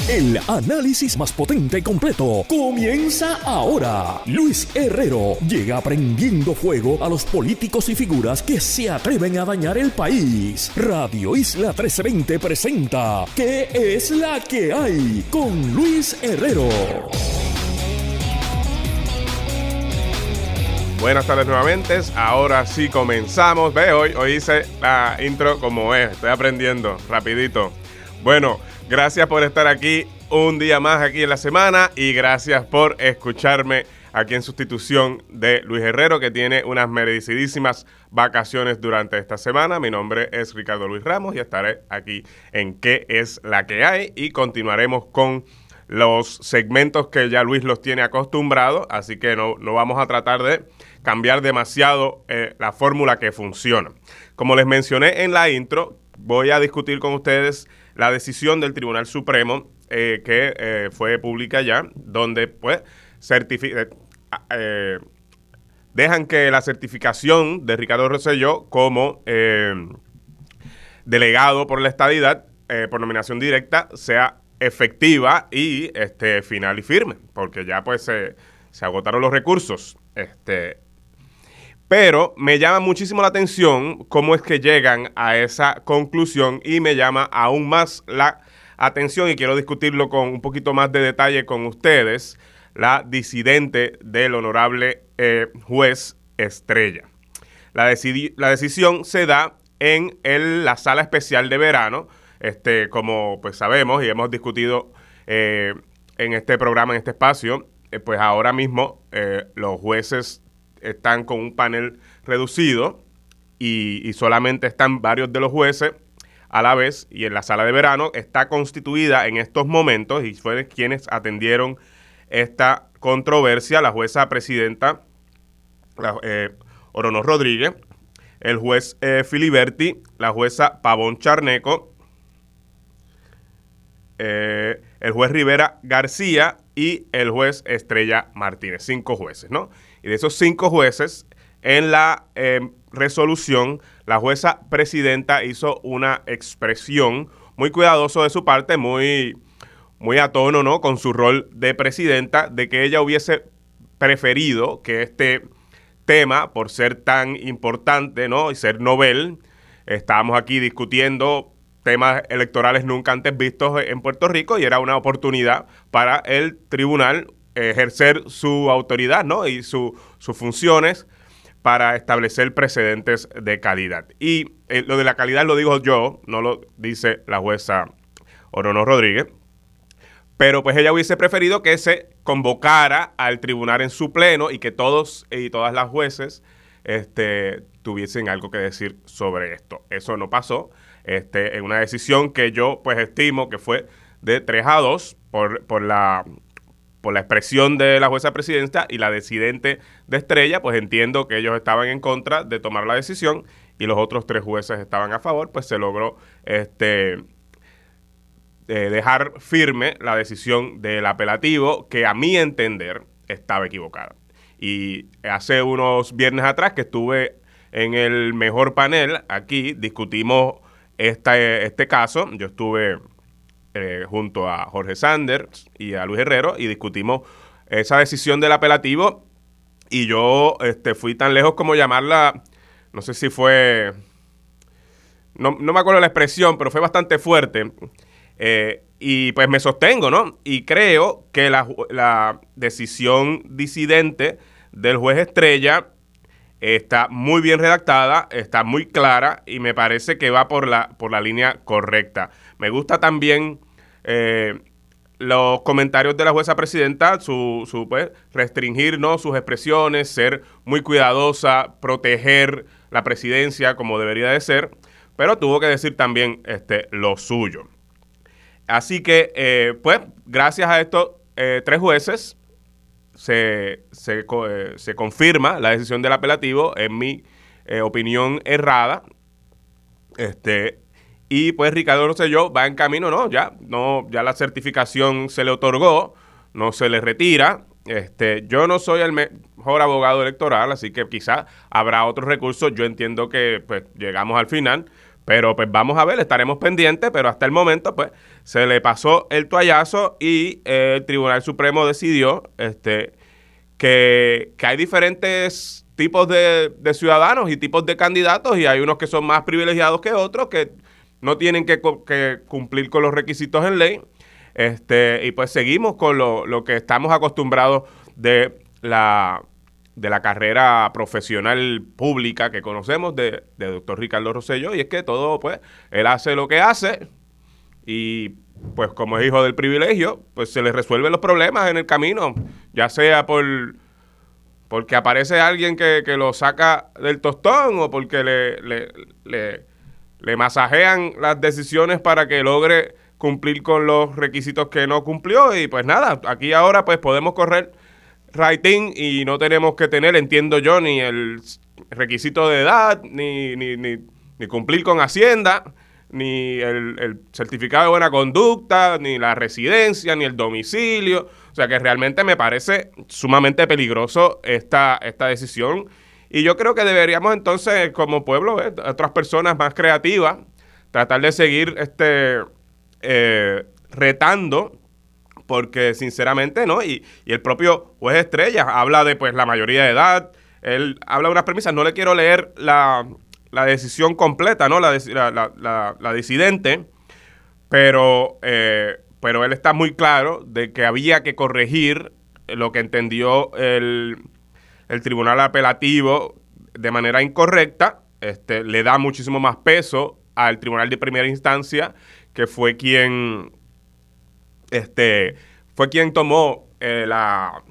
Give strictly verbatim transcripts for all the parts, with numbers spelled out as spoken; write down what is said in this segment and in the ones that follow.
El análisis más potente y completo comienza ahora. Luis Herrero llega prendiendo fuego a los políticos y figuras que se atreven a dañar el país. Radio Isla trece veinte presenta ¿Qué es la que hay? Con Luis Herrero. Buenas tardes nuevamente, ahora sí comenzamos. Ve, hoy, hoy hice la intro como es, estoy aprendiendo rapidito. Bueno, gracias por estar aquí un día más aquí en la semana y gracias por escucharme aquí en sustitución de Luis Herrero, que tiene unas merecidísimas vacaciones durante esta semana. Mi nombre es Ricardo Luis Ramos y estaré aquí en ¿Qué es la que hay? Y continuaremos con los segmentos que ya Luis los tiene acostumbrados, así que no, no vamos a tratar de cambiar demasiado eh, la fórmula que funciona. Como les mencioné en la intro, voy a discutir con ustedes la decisión del Tribunal Supremo eh, que eh, fue pública ya, donde pues certifica, eh, dejan que la certificación de Ricardo Rosselló como eh, delegado por la estadidad eh, por nominación directa sea efectiva y este, final y firme, porque ya pues se, se agotaron los recursos. Este, pero me llama muchísimo la atención cómo es que llegan a esa conclusión y me llama aún más la atención, y quiero discutirlo con un poquito más de detalle con ustedes, la disidente del honorable eh, juez Estrella. La, decidi- la decisión se da en el, la sala especial de verano. Este, como pues sabemos y hemos discutido eh, en este programa, en este espacio, eh, pues ahora mismo eh, los jueces están con un panel reducido y, y solamente están varios de los jueces a la vez, y en la sala de verano está constituida en estos momentos, y fueron quienes atendieron esta controversia, la jueza presidenta la, eh, Oronos Rodríguez, el juez eh, Filiberti, la jueza Pavón Charneco, Eh, el juez Rivera García y el juez Estrella Martínez. Cinco jueces, ¿no? Y de esos cinco jueces, en la eh, resolución, la jueza presidenta hizo una expresión muy cuidadosa de su parte, muy, muy a tono, ¿no?, con su rol de presidenta, de que ella hubiese preferido que este tema, por ser tan importante, ¿no?, y ser novel, estábamos aquí discutiendo temas electorales nunca antes vistos en Puerto Rico, y era una oportunidad para el tribunal ejercer su autoridad, ¿no?, y su, sus funciones para establecer precedentes de calidad. Y eh, lo de la calidad lo digo yo, no lo dice la jueza Oronos Rodríguez, pero pues ella hubiese preferido que se convocara al tribunal en su pleno y que todos y todas las jueces este, tuviesen algo que decir sobre esto. Eso no pasó. Este, en una decisión que yo pues estimo que fue de tres a dos por, por, la, por la expresión de la jueza presidenta y la disidente de Estrella, pues entiendo que ellos estaban en contra de tomar la decisión y los otros tres jueces estaban a favor, pues se logró este, eh, dejar firme la decisión del apelativo, que a mi entender estaba equivocada. Y hace unos viernes atrás que estuve en el mejor panel, aquí discutimos Este, este caso. Yo estuve eh, junto a Jorge Sanders y a Luis Herrero y discutimos esa decisión del apelativo, y yo este, fui tan lejos como llamarla, no sé si fue, no, no me acuerdo la expresión, pero fue bastante fuerte, eh, y pues me sostengo, ¿no? Y creo que la, la decisión disidente del juez Estrella está muy bien redactada, está muy clara y me parece que va por la, por la línea correcta. Me gusta también eh, los comentarios de la jueza presidenta, su, su pues, restringir, ¿no?, sus expresiones, ser muy cuidadosa, proteger la presidencia como debería de ser, pero tuvo que decir también este, lo suyo. Así que, eh, pues, gracias a estos eh, tres jueces, Se, se, eh, se confirma la decisión del apelativo, en mi eh, opinión errada, este, y pues Ricardo Rosselló va en camino, no, ya, no, ya la certificación se le otorgó, no se le retira. Este, yo no soy el mejor abogado electoral, así que quizás habrá otros recursos. Yo entiendo que pues llegamos al final, Pero pues vamos a ver, estaremos pendientes, pero hasta el momento pues se le pasó el toallazo y eh, el Tribunal Supremo decidió este, que, que hay diferentes tipos de, de ciudadanos y tipos de candidatos y hay unos que son más privilegiados que otros que no tienen que, que cumplir con los requisitos en ley. Este, y pues seguimos con lo, lo que estamos acostumbrados de la, de la carrera profesional pública que conocemos de, de doctor Ricardo Rosselló, y es que todo, pues, él hace lo que hace y pues como es hijo del privilegio, pues se le resuelven los problemas en el camino, ya sea por porque aparece alguien que, que lo saca del tostón o porque le, le, le, le masajean las decisiones para que logre cumplir con los requisitos que no cumplió. Y pues nada, aquí ahora pues podemos correr rating y no tenemos que tener, entiendo yo, ni el requisito de edad, ni, ni, ni, ni cumplir con Hacienda, ni el, el certificado de buena conducta, ni la residencia, ni el domicilio. O sea que realmente me parece sumamente peligroso esta, esta decisión. Y yo creo que deberíamos entonces, como pueblo, ¿eh? otras personas más creativas, tratar de seguir este eh, retando, porque sinceramente, ¿no? Y, y el propio juez Estrella habla de pues la mayoría de edad, él habla de unas premisas, no le quiero leer la, la decisión completa, ¿no? La, la, la, la, la disidente, pero, eh, pero él está muy claro de que había que corregir lo que entendió el, el tribunal apelativo de manera incorrecta. Este, le da muchísimo más peso al tribunal de primera instancia, que fue quien, este, fue quien tomó eh, la,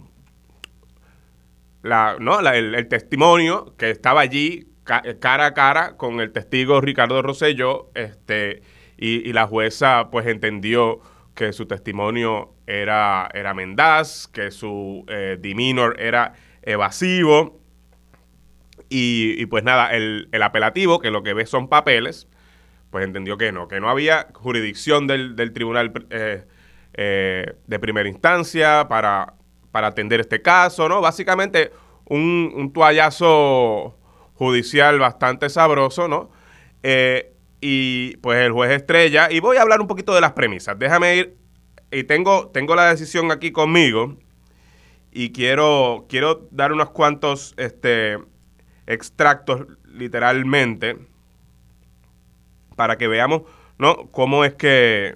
la, no, la, el, el testimonio que estaba allí ca cara a cara con el testigo Ricardo Rosselló, este, y, y la jueza pues entendió que su testimonio era, era mendaz, que su eh, demeanor era evasivo. Y, y pues nada, el, el apelativo, que lo que ve son papeles, pues entendió que no, que no había jurisdicción del, del tribunal eh, eh, de primera instancia para, para atender este caso, ¿no? Básicamente un, un toallazo judicial bastante sabroso, ¿no? Eh, y pues el juez Estrella, y voy a hablar un poquito de las premisas, déjame ir, y tengo, tengo la decisión aquí conmigo, y quiero, quiero dar unos cuantos, este... extractos literalmente para que veamos, ¿no?, cómo es que,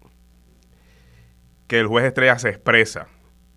que el juez Estrella se expresa.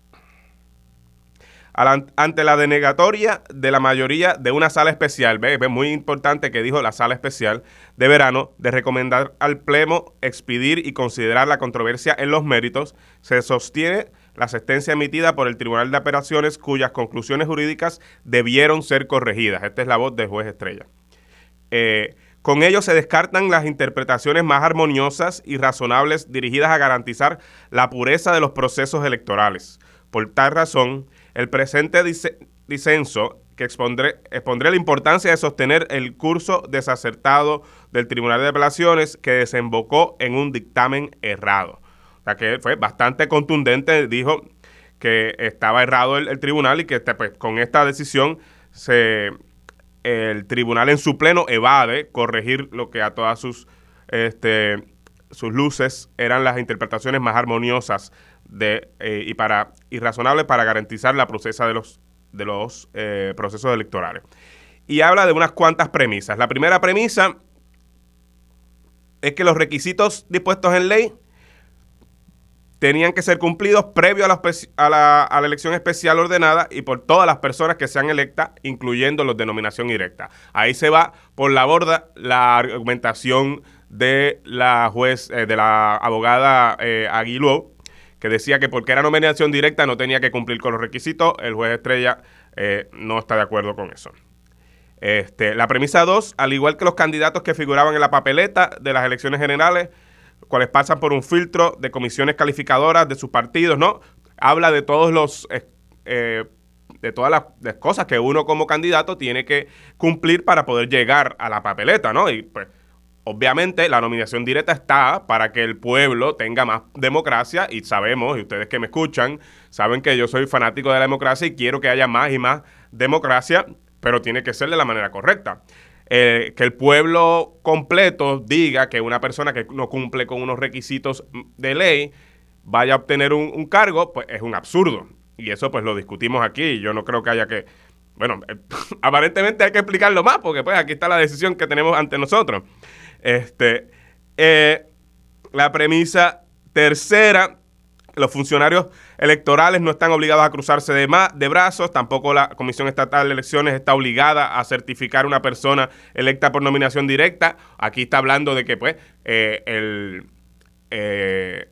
Ante la denegatoria de la mayoría de una sala especial, ve, ve muy importante que dijo la sala especial de verano, de recomendar al Pleno expedir y considerar la controversia en los méritos, se sostiene la sentencia emitida por el Tribunal de Apelaciones cuyas conclusiones jurídicas debieron ser corregidas. Esta es la voz del juez Estrella. Eh, con ello se descartan las interpretaciones más armoniosas y razonables dirigidas a garantizar la pureza de los procesos electorales. Por tal razón, el presente dis disenso que expondré, expondré la importancia de sostener el curso desacertado del Tribunal de Apelaciones que desembocó en un dictamen errado. O sea que fue bastante contundente, dijo que estaba errado el, el tribunal y que pues, con esta decisión se, el tribunal en su pleno evade corregir lo que a todas sus, este, sus luces eran las interpretaciones más armoniosas de, eh, y, para, y razonables para garantizar la procesa de los, de los eh, procesos electorales. Y habla de unas cuantas premisas. La primera premisa es que los requisitos dispuestos en ley tenían que ser cumplidos previo a la, a, la, a la elección especial ordenada y por todas las personas que sean electas, incluyendo los de nominación directa. Ahí se va por la borda la argumentación de la juez, eh, de la abogada eh, Aguiló, que decía que porque era nominación directa no tenía que cumplir con los requisitos. El juez Estrella eh, no está de acuerdo con eso. Este, la premisa dos, al igual que los candidatos que figuraban en la papeleta de las elecciones generales, cuales pasan por un filtro de comisiones calificadoras de sus partidos, ¿no? Habla de todos los eh, eh, de todas las, las cosas que uno como candidato tiene que cumplir para poder llegar a la papeleta, ¿no? Y pues obviamente la nominación directa está para que el pueblo tenga más democracia y sabemos, y ustedes que me escuchan, saben que yo soy fanático de la democracia y quiero que haya más y más democracia, pero tiene que ser de la manera correcta. eh, que el pueblo completo diga que una persona que no cumple con unos requisitos de ley vaya a obtener un, un cargo, pues es un absurdo. Y eso pues lo discutimos aquí. Yo no creo que haya que... Bueno, eh, aparentemente hay que explicarlo más porque pues aquí está la decisión que tenemos ante nosotros. Este, eh, la premisa tercera, los funcionarios electorales no están obligados a cruzarse de, ma- de brazos, tampoco la Comisión Estatal de Elecciones está obligada a certificar una persona electa por nominación directa. Aquí está hablando de que pues eh, el... Eh,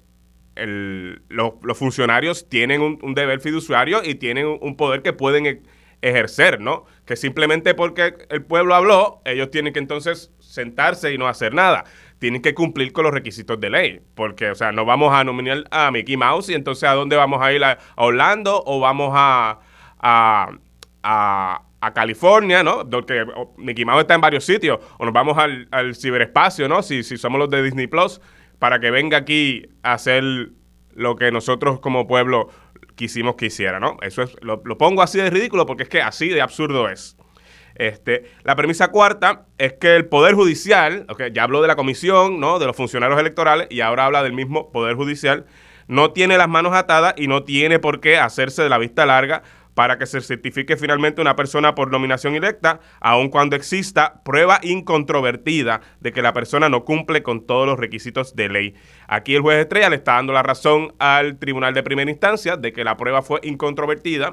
El, los, los funcionarios tienen un, un deber fiduciario y tienen un, un poder que pueden e- ejercer, ¿no? Que simplemente porque el pueblo habló, ellos tienen que entonces sentarse y no hacer nada. Tienen que cumplir con los requisitos de ley, porque, o sea, no vamos a nominar a Mickey Mouse y entonces ¿a dónde vamos a ir? ¿A, a Orlando o vamos a, a, a, a California, ¿no? Porque Mickey Mouse está en varios sitios, o nos vamos al, al ciberespacio, ¿no? Si, si somos los de Disney Plus, para que venga aquí a hacer lo que nosotros como pueblo quisimos que hiciera, ¿no? Eso es, lo, lo pongo así de ridículo porque es que así de absurdo es. Este, la premisa cuarta es que el Poder Judicial, okay, ya habló de la comisión, ¿no? De los funcionarios electorales y ahora habla del mismo Poder Judicial, no tiene las manos atadas y no tiene por qué hacerse de la vista larga para que se certifique finalmente una persona por nominación electa, aun cuando exista prueba incontrovertida de que la persona no cumple con todos los requisitos de ley. Aquí el juez Estrella le está dando la razón al Tribunal de Primera Instancia de que la prueba fue incontrovertida,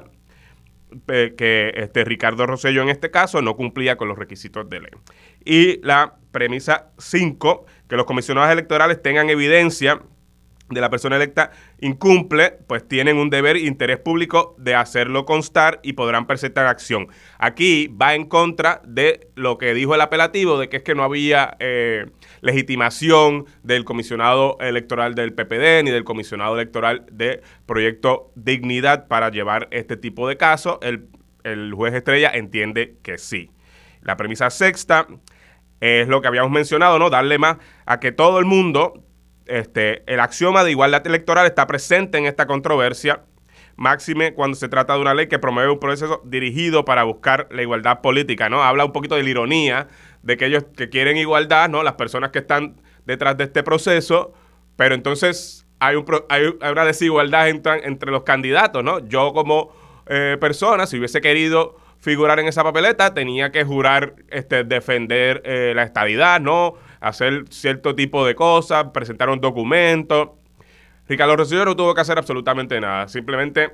eh, que este Ricardo Rosselló en este caso no cumplía con los requisitos de ley. Y la premisa cinco, que los comisionados electorales tengan evidencia de la persona electa incumple, pues tienen un deber e interés público de hacerlo constar y podrán presentar acción. Aquí va en contra de lo que dijo el apelativo, de que es que no había eh, legitimación del comisionado electoral del P P D ni del comisionado electoral de Proyecto Dignidad para llevar este tipo de casos. El, el juez Estrella entiende que sí. La premisa sexta es lo que habíamos mencionado, ¿no? Darle más a que todo el mundo... Este, el axioma de igualdad electoral está presente en esta controversia, máxime cuando se trata de una ley que promueve un proceso dirigido para buscar la igualdad política, ¿no? Habla un poquito de la ironía de que ellos que quieren igualdad, ¿no? Las personas que están detrás de este proceso, pero entonces hay, un, hay, hay una desigualdad entre, entre los candidatos, ¿no? Yo como eh, persona, si hubiese querido figurar en esa papeleta, tenía que jurar este, defender eh, la estadidad, ¿no? Hacer cierto tipo de cosas, presentar un documento. Ricardo Rosselló no tuvo que hacer absolutamente nada. Simplemente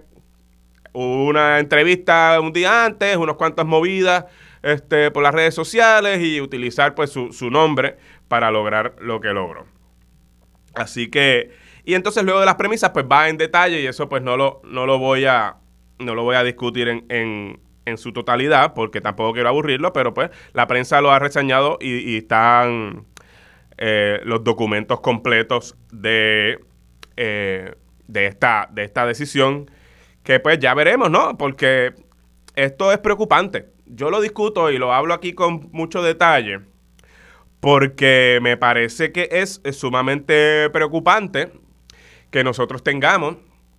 una entrevista un día antes, unas cuantas movidas este, por las redes sociales y utilizar pues su, su nombre para lograr lo que logró. Así que, y entonces luego de las premisas pues va en detalle y eso pues no lo, no lo voy a, no lo voy a discutir en, en, en su totalidad porque tampoco quiero aburrirlo, pero pues la prensa lo ha reseñado y, y están... Eh, los documentos completos de, eh, de, esta, de esta decisión, que pues ya veremos, ¿no? Porque esto es preocupante. Yo lo discuto y lo hablo aquí con mucho detalle, porque me parece que es, es sumamente preocupante que nosotros tengamos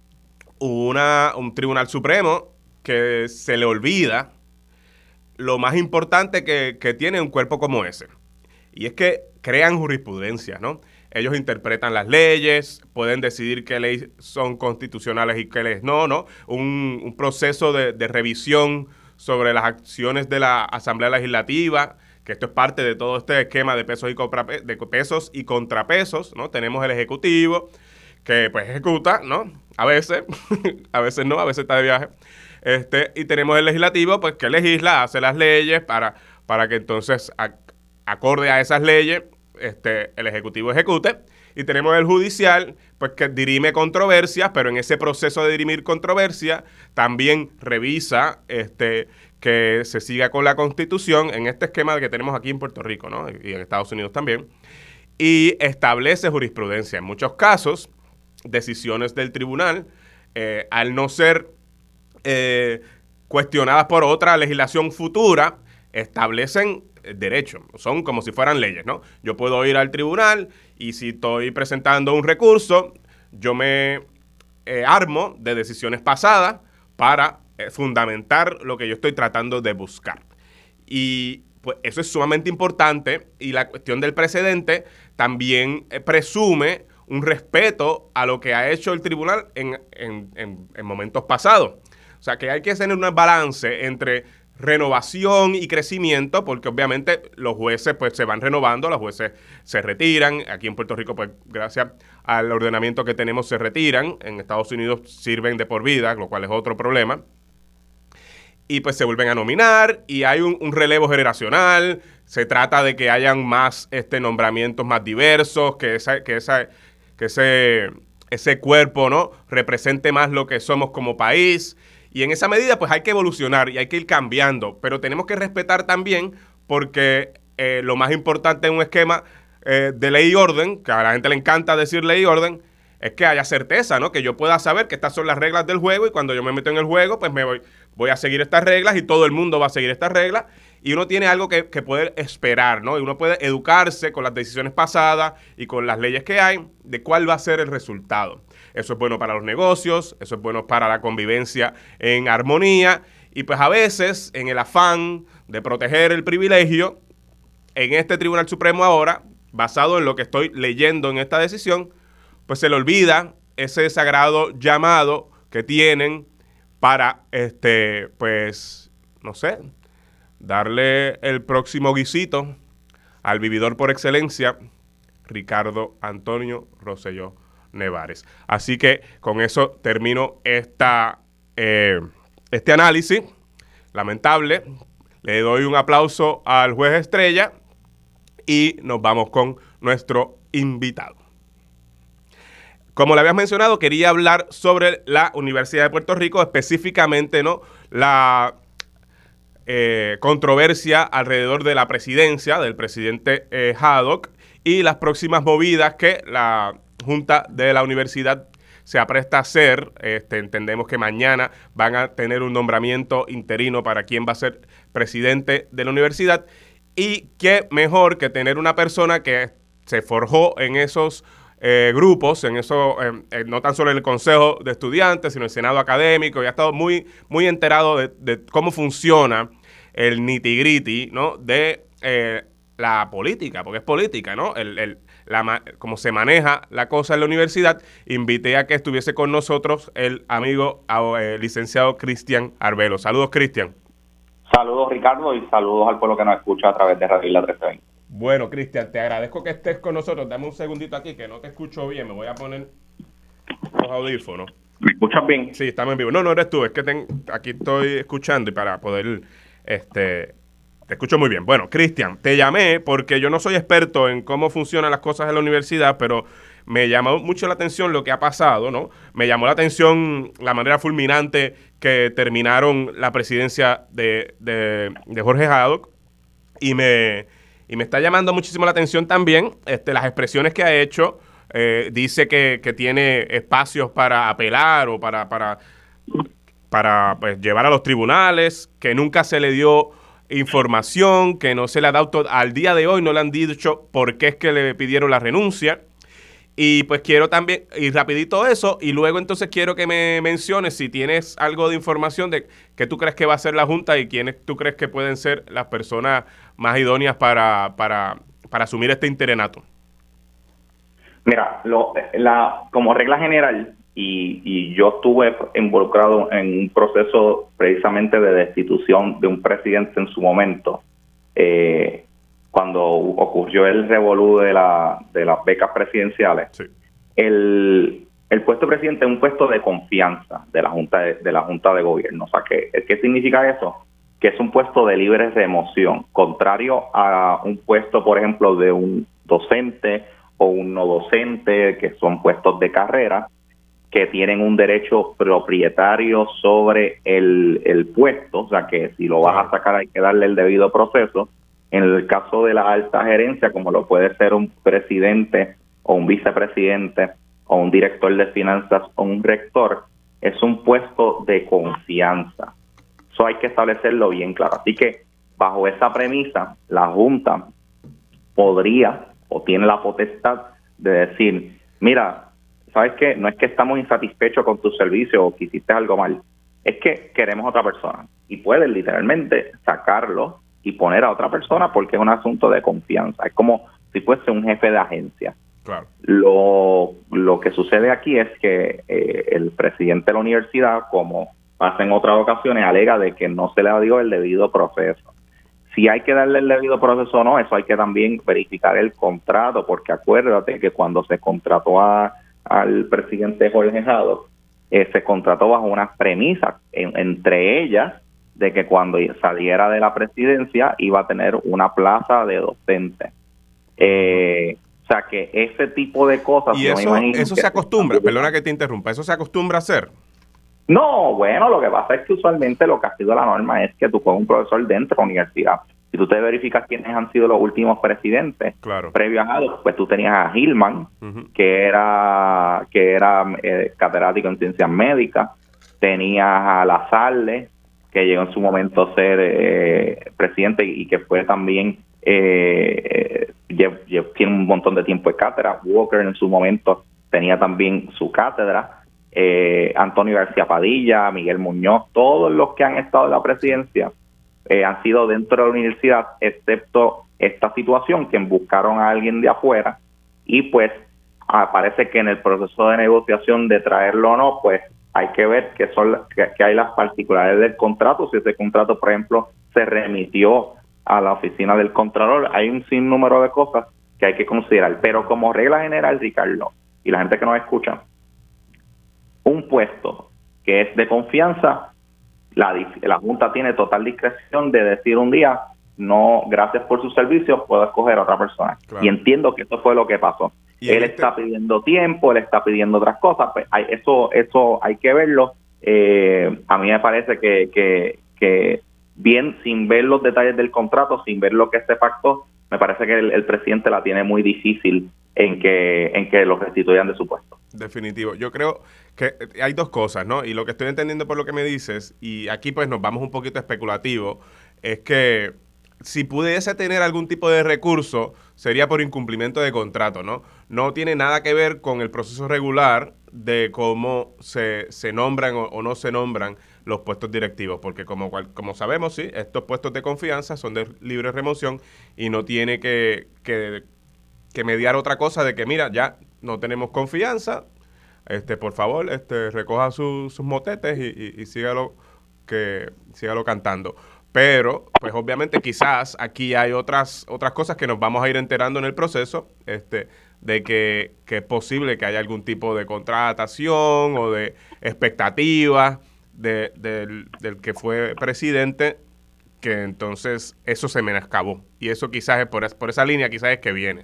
una, un Tribunal Supremo que se le olvida lo más importante que, que tiene un cuerpo como ese. Y es que crean jurisprudencia, ¿no? Ellos interpretan las leyes, pueden decidir qué leyes son constitucionales y qué leyes no, ¿no? Un, un proceso de, de revisión sobre las acciones de la Asamblea Legislativa, que esto es parte de todo este esquema de pesos y, contrape- de pesos y contrapesos, ¿no? Tenemos el Ejecutivo, que pues ejecuta, ¿no? A veces, a veces no, a veces está de viaje. Este, y tenemos el Legislativo, pues que legisla, hace las leyes para, para que entonces... A, acorde a esas leyes, este, el Ejecutivo ejecute, y tenemos el Judicial, pues que dirime controversias, pero en ese proceso de dirimir controversias también revisa este, que se siga con la Constitución en este esquema que tenemos aquí en Puerto Rico, ¿no? Y en Estados Unidos también, y establece jurisprudencia. En muchos casos, decisiones del tribunal, eh, al no ser eh, cuestionadas por otra legislación futura, establecen derecho, son como si fueran leyes, ¿no? Yo puedo ir al tribunal y si estoy presentando un recurso, yo me eh, armo de decisiones pasadas para eh, fundamentar lo que yo estoy tratando de buscar. Y pues eso es sumamente importante, y la cuestión del precedente también eh, presume un respeto a lo que ha hecho el tribunal en, en, en, en momentos pasados. O sea, que hay que tener un balance entre renovación y crecimiento, porque obviamente los jueces pues se van renovando, los jueces se retiran. Aquí en Puerto Rico, pues gracias al ordenamiento que tenemos, se retiran. En Estados Unidos sirven de por vida, lo cual es otro problema. Y pues se vuelven a nominar y hay un, un relevo generacional. Se trata de que hayan más este, nombramientos más diversos, que, esa, que, esa, que ese, ese cuerpo, ¿no?, represente más lo que somos como país. Y en esa medida, pues hay que evolucionar y hay que ir cambiando. Pero tenemos que respetar también, porque eh, lo más importante en un esquema eh, de ley y orden, que a la gente le encanta decir ley y orden, es que haya certeza, ¿no? Que yo pueda saber que estas son las reglas del juego, y cuando yo me meto en el juego, pues me voy, voy a seguir estas reglas y todo el mundo va a seguir estas reglas. Y uno tiene algo que, que poder esperar, ¿no? Y uno puede educarse con las decisiones pasadas y con las leyes que hay de cuál va a ser el resultado. Eso es bueno para los negocios, eso es bueno para la convivencia en armonía. Y pues a veces, en el afán de proteger el privilegio, en este Tribunal Supremo ahora, basado en lo que estoy leyendo en esta decisión, pues se le olvida ese sagrado llamado que tienen para, este, pues, no sé, darle el próximo guisito al vividor por excelencia, Ricardo Antonio Rosselló Nevares. Así que con eso termino esta, eh, este análisis lamentable. Le doy un aplauso al juez Estrella y nos vamos con nuestro invitado. Como le habías mencionado, quería hablar sobre la Universidad de Puerto Rico, específicamente, ¿no?, la eh, controversia alrededor de la presidencia del presidente eh, Haddock y las próximas movidas que la Junta de la Universidad se apresta a hacer. Este, entendemos que mañana van a tener un nombramiento interino para quién va a ser presidente de la universidad, y qué mejor que tener una persona que se forjó en esos Eh, grupos, en eso, eh, eh, no tan solo en el Consejo de Estudiantes, sino en el Senado Académico, y ha estado muy, muy enterado de, de cómo funciona el nitty-gritty, ¿no?, de eh, la política, porque es política, ¿no?, el, el, la, cómo se maneja la cosa en la universidad. Invité a que estuviese con nosotros el amigo eh, licenciado Cristian Arbelo. Saludos, Cristian. Saludos, Ricardo, y saludos al pueblo que nos escucha a través de Radio Isla trece veinte. Bueno, Cristian, te agradezco que estés con nosotros. Dame un segundito aquí, que no te escucho bien. Me voy a poner los audífonos. ¿Me escuchas bien? Sí, estamos en vivo. No, no eres tú, es que ten, aquí estoy escuchando, y para poder, este, te escucho muy bien. Bueno, Cristian, te llamé porque yo no soy experto en cómo funcionan las cosas en la universidad, pero me llamó mucho la atención lo que ha pasado, ¿no? Me llamó la atención la manera fulminante que terminaron la presidencia de, de, de Jorge Haddock, y me... Y me está llamando muchísimo la atención también este, las expresiones que ha hecho. Eh, dice que, que tiene espacios para apelar o para, para, para pues, llevar a los tribunales, que nunca se le dio información, que no se le ha dado, al día de hoy no le han dicho por qué es que le pidieron la renuncia. Y pues quiero también, y rapidito eso, y luego entonces quiero que me menciones si tienes algo de información de qué tú crees que va a ser la Junta y quiénes tú crees que pueden ser las personas más idóneas para, para, para asumir este interinato. Mira, lo, la, como regla general, y, y yo estuve involucrado en un proceso precisamente de destitución de un presidente en su momento, eh, cuando ocurrió el revolú de, la, de las becas presidenciales. Sí. El, el puesto de presidente es un puesto de confianza de la Junta de, de la Junta de Gobierno. O sea, ¿qué, ¿qué significa eso? Que es un puesto de libre remoción, contrario a un puesto, por ejemplo, de un docente o un no docente, que son puestos de carrera, que tienen un derecho propietario sobre el, el puesto. O sea, que si lo vas a sacar hay que darle el debido proceso. En el caso de la alta gerencia, como lo puede ser un presidente o un vicepresidente o un director de finanzas o un rector, es un puesto de confianza. Eso hay que establecerlo bien claro. Así que bajo esa premisa, la Junta podría o tiene la potestad de decir, mira, ¿sabes qué? No es que estamos insatisfechos con tu servicio o que hiciste algo mal, es que queremos otra persona. Y pueden literalmente sacarlo y poner a otra persona porque es un asunto de confianza. Es como si fuese un jefe de agencia. Claro. Lo, lo que sucede aquí es que eh, el presidente de la universidad, como pasa en otras ocasiones, alega de que no se le dio el debido proceso. Si hay que darle el debido proceso o no, eso hay que también verificar el contrato, porque acuérdate que cuando se contrató a, al presidente Jorge Haddock, eh, se contrató bajo unas premisas, en, entre ellas, de que cuando saliera de la presidencia iba a tener una plaza de docente. Eh, o sea que ese tipo de cosas... Y eso, eso se acostumbra, perdona que te interrumpa, ¿eso se acostumbra a hacer? No, bueno, lo que pasa es que usualmente lo que ha sido la norma es que tú con un profesor dentro de la universidad, si tú te verificas quiénes han sido los últimos presidentes, claro, previo a Haddock, pues tú tenías a Hillman, uh-huh. que era que era eh, catedrático en ciencias médicas, tenías a Lasalle, que llegó en su momento a ser eh, presidente y que fue también, eh, eh, tiene un montón de tiempo de cátedra. Walker en su momento tenía también su cátedra. Eh, Antonio García Padilla, Miguel Muñoz, todos los que han estado en la presidencia eh, han sido dentro de la universidad, excepto esta situación que buscaron a alguien de afuera y pues ah, parece que en el proceso de negociación de traerlo o no, pues hay que ver qué son que, que hay las particularidades del contrato. Si ese contrato, por ejemplo, se remitió a la oficina del Contralor, hay un sinnúmero de cosas que hay que considerar, pero como regla general, Ricardo, y la gente que nos escucha, un puesto que es de confianza, la, la Junta tiene total discreción de decir un día, no, gracias por sus servicios, puedo escoger a otra persona. Claro. Y entiendo que eso fue lo que pasó. Él este... está pidiendo tiempo, él está pidiendo otras cosas, pues hay, eso eso hay que verlo. Eh, a mí me parece que, que, que bien, sin ver los detalles del contrato, sin ver lo que se pactó, me parece que el, el presidente la tiene muy difícil en que en que los restituyan de su puesto. Definitivo. Yo creo que hay dos cosas, ¿no? Y lo que estoy entendiendo por lo que me dices, y aquí pues nos vamos un poquito especulativo, es que si pudiese tener algún tipo de recurso, sería por incumplimiento de contrato, ¿no? No tiene nada que ver con el proceso regular de cómo se, se nombran o, o no se nombran los puestos directivos, porque como, como sabemos, sí, estos puestos de confianza son de libre remoción y no tiene que, que, que mediar otra cosa de que, mira, ya no tenemos confianza, este, por favor, este, recoja su, sus motetes y, y, y sígalo, que, sígalo cantando. Pero, pues obviamente quizás aquí hay otras otras cosas que nos vamos a ir enterando en el proceso, este, de que, que es posible que haya algún tipo de contratación o de expectativa de, de, del que fue presidente, que entonces eso se menoscabó. Y eso quizás es por, por esa línea, quizás es que viene.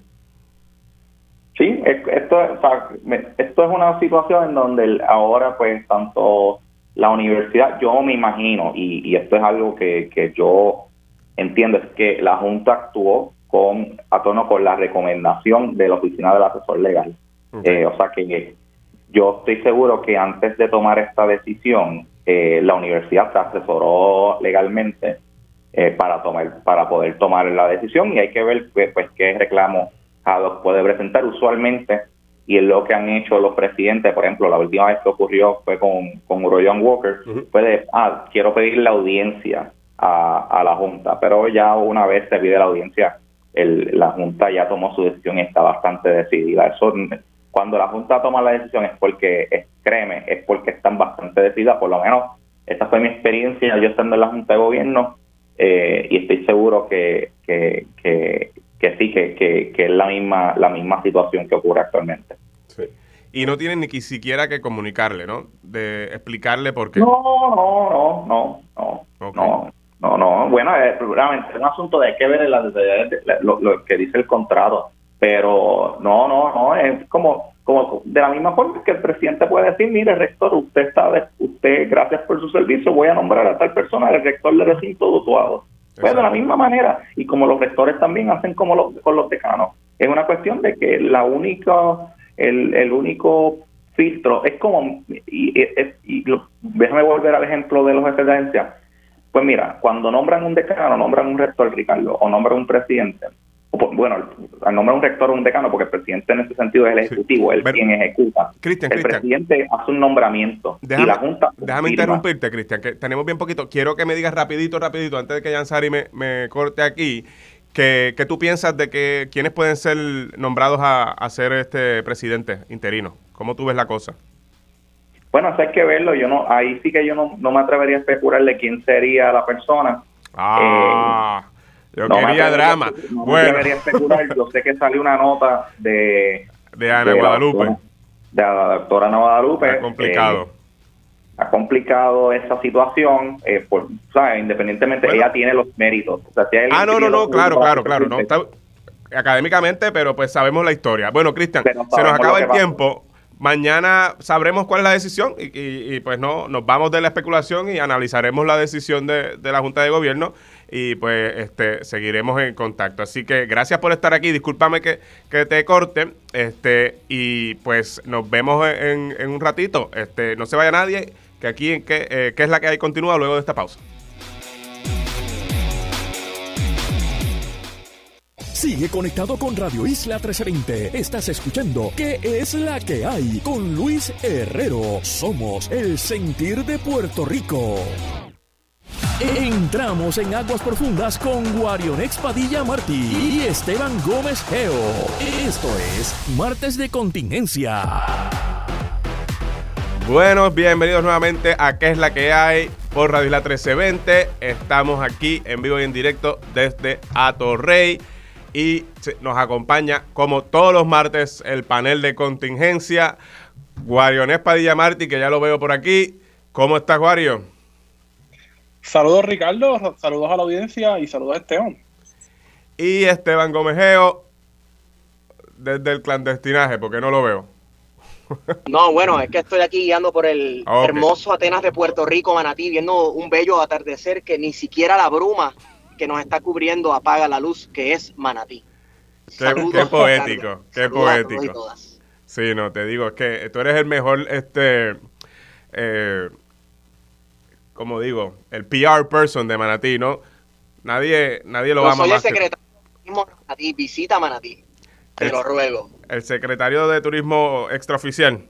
Sí, esto, o sea, esto es una situación en donde ahora pues tanto la universidad, yo me imagino, y, y esto es algo que, que yo entiendo, es que la Junta actuó con a tono con la recomendación de la Oficina del Asesor Legal. Okay. Eh, o sea que yo estoy seguro que antes de tomar esta decisión, eh, la universidad se asesoró legalmente eh, para tomar para poder tomar la decisión, y hay que ver pues qué reclamo Haddock puede presentar. Usualmente, y es lo que han hecho los presidentes, por ejemplo, la última vez que ocurrió fue con, con John Walker, uh-huh. fue de, ah, quiero pedir la audiencia a, a la Junta, pero ya una vez se pide la audiencia, el, la Junta ya tomó su decisión y está bastante decidida. Eso, cuando la Junta toma la decisión es porque, es, créeme, es porque están bastante decididas, por lo menos esta fue mi experiencia yo estando en la Junta de Gobierno, eh, y estoy seguro que, que, que que sí, que, que, que es la misma la misma situación que ocurre actualmente. Sí. Y no tienen ni que siquiera que comunicarle, ¿no? De explicarle por qué. No, no, no, no, no, okay. no, no, no. Bueno, es, realmente es un asunto de que ver la, de, de, de, lo, lo que dice el contrato, pero no, no, no, es como, como de la misma forma que el presidente puede decir, mire, rector, usted está, usted, gracias por su servicio, voy a nombrar a tal persona el rector del recinto de Utuado. Pues de la misma manera, y como los rectores también hacen como los, con los decanos, es una cuestión de que la única, el, el único filtro es como, y, y, y lo, déjame volver al ejemplo de los jefes de agencia. Pues mira, cuando nombran un decano, nombran un rector, Ricardo, o nombran un presidente, bueno, al nombre de un rector o un decano, porque el presidente en ese sentido es el ejecutivo, sí. él Pero, quien ejecuta. Cristian, el Cristian, presidente hace un nombramiento déjame, y la Junta déjame firma. interrumpirte, Cristian, que tenemos bien poquito. Quiero que me digas rapidito, rapidito, antes de que Yansari me, me corte aquí, que, que tú piensas de que quiénes pueden ser nombrados a, a ser este presidente interino. ¿Cómo tú ves la cosa? Bueno, eso hay que verlo. Yo no, ahí sí que yo no, no me atrevería a especular de quién sería la persona. Ah, eh, yo no quería drama. No bueno. me atrevería a especular. Yo sé que salió una nota de... De Ana de Guadalupe. La doctora, de la doctora Ana Guadalupe. Está complicado. Eh, ha complicado esa situación, eh, por, ¿sabes? Independientemente, bueno. ella tiene los méritos. O sea, si hay ah, no, no, no, claro, claro, claro. No, está, académicamente, pero pues sabemos la historia. Bueno, Cristian, se nos acaba el tiempo. Mañana sabremos cuál es la decisión y, y, y pues no nos vamos de la especulación y analizaremos la decisión de, de la Junta de Gobierno y pues este seguiremos en contacto. Así que gracias por estar aquí. Discúlpame que, que te corte este y pues nos vemos en, en un ratito. Este no se vaya nadie, que aquí en que, eh, ¿Qué es la que hay? Continúa luego de esta pausa. Sigue conectado con Radio Isla trescientos veinte. Estás escuchando ¿Qué es la que hay? Con Luis Herrero. Somos el sentir de Puerto Rico. Entramos en aguas profundas con Guarionex Padilla Martí y Esteban Gómez Geo. Esto es Martes de Contingencia. Bueno, bienvenidos nuevamente a ¿Qué es la que hay? Por Radio Isla trece veinte. Estamos aquí en vivo y en directo desde Atorrey. Y nos acompaña, como todos los martes, el panel de contingencia, Guarionex Padilla Martí, que ya lo veo por aquí. ¿Cómo estás, Guario? Saludos, Ricardo, saludos a la audiencia y saludos a Esteban. Y Esteban Gómez Geo, desde el clandestinaje, porque no lo veo. No, bueno, es que estoy aquí guiando por el okay. hermoso Atenas de Puerto Rico, Manatí, viendo un bello atardecer que ni siquiera la bruma que nos está cubriendo apaga la luz, que es Manatí. Qué, qué poético, qué poético. Sí, no, te digo, es que tú eres el mejor, este, eh, como digo, el P R person de Manatí, ¿no? Nadie, nadie lo Yo va a mamar. Soy el secretario de turismo de Manatí, visita Manatí, te el, lo ruego. El secretario de turismo extraoficial.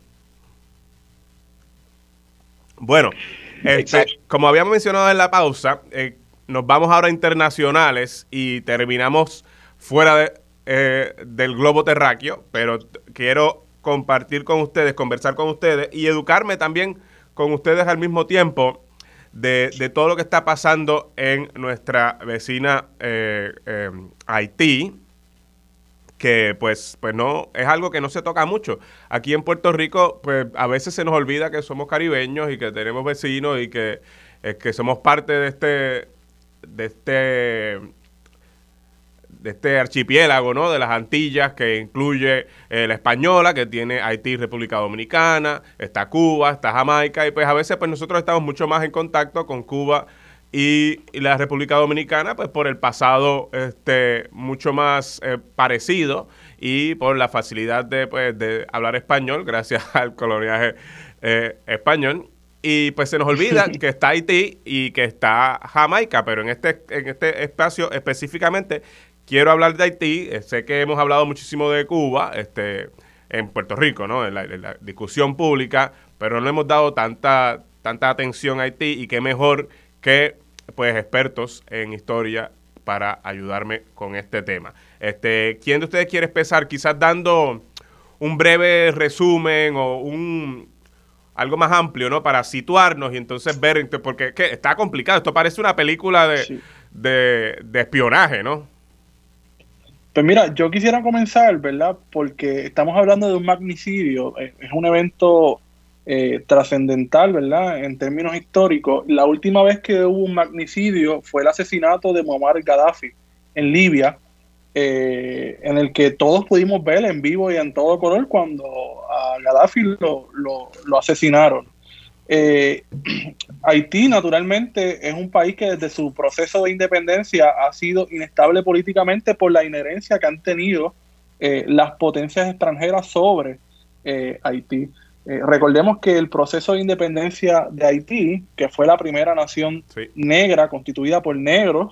Bueno, este, como habíamos mencionado en la pausa, eh, nos vamos ahora a internacionales y terminamos fuera de, eh, del globo terráqueo, pero quiero compartir con ustedes, conversar con ustedes y educarme también con ustedes al mismo tiempo de, de todo lo que está pasando en nuestra vecina eh, eh, Haití, que pues, pues no, es algo que no se toca mucho. Aquí en Puerto Rico, pues a veces se nos olvida que somos caribeños y que tenemos vecinos y que, eh, que somos parte de este... de este de este archipiélago, ¿no? De las Antillas, que incluye eh, la Española, que tiene Haití, República Dominicana, está Cuba, está Jamaica, y pues a veces pues nosotros estamos mucho más en contacto con Cuba y, y la República Dominicana, pues por el pasado este mucho más eh, parecido y por la facilidad de, pues, de hablar español, gracias al coloniaje eh, español. Y pues se nos olvida que está Haití y que está Jamaica, pero en este, en este espacio específicamente quiero hablar de Haití. Sé que hemos hablado muchísimo de Cuba este, en Puerto Rico, ¿no? En la, en la discusión pública, pero no le hemos dado tanta, tanta atención a Haití y qué mejor que pues expertos en historia para ayudarme con este tema. Este, ¿quién de ustedes quiere empezar? Quizás dando un breve resumen o un... algo más amplio, ¿no? Para situarnos y entonces ver, porque es que está complicado. Esto parece una película de, sí. de, de espionaje, ¿no? Pues mira, yo quisiera comenzar, ¿verdad? Porque estamos hablando de un magnicidio. Es un evento eh, trascendental, ¿verdad? En términos históricos. La última vez que hubo un magnicidio fue el asesinato de Muammar Gaddafi en Libia, eh, en el que todos pudimos ver en vivo y en todo color cuando a Gaddafi lo, lo, lo asesinaron. Eh, Haití, naturalmente, es un país que desde su proceso de independencia ha sido inestable políticamente por la inherencia que han tenido eh, las potencias extranjeras sobre eh, Haití. Eh, recordemos que el proceso de independencia de Haití, que fue la primera nación sí. negra constituida por negros,